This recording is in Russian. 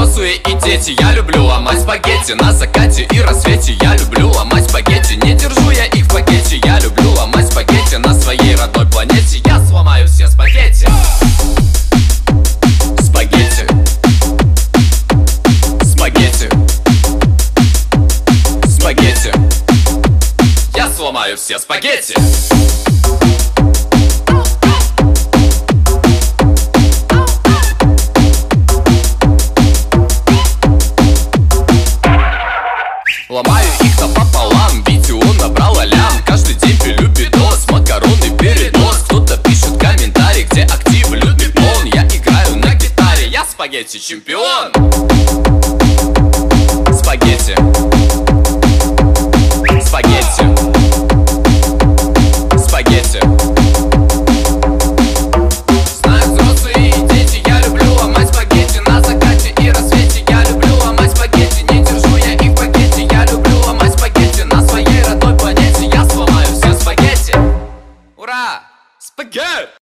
взрослые и дети. Я люблю ломать спагетти на закате и рассвете. Я люблю ломать спагетти, не держу я их в пакете. Я люблю ломать спагетти на своей родной планете. Я сломаю все спагетти. Спагетти. Спагетти. Спагетти. Я сломаю все спагетти. Ломаю их напополам, видео набрало лям. Каждый день пилю видос, макароны передоз. Кто-то пишет комментарий, где актив любит он. Я играю на гитаре, я спагетти чемпион. Спагетти. Спагетти. Спагетти. Знают взрослые и дети, я люблю ломать спагетти на закате и рассвете. Я люблю ломать спагетти, не держу я их в пакете. Я люблю ломать спагетти на своей родной планете. Я сломаю все спагетти. Ура! Спагетти!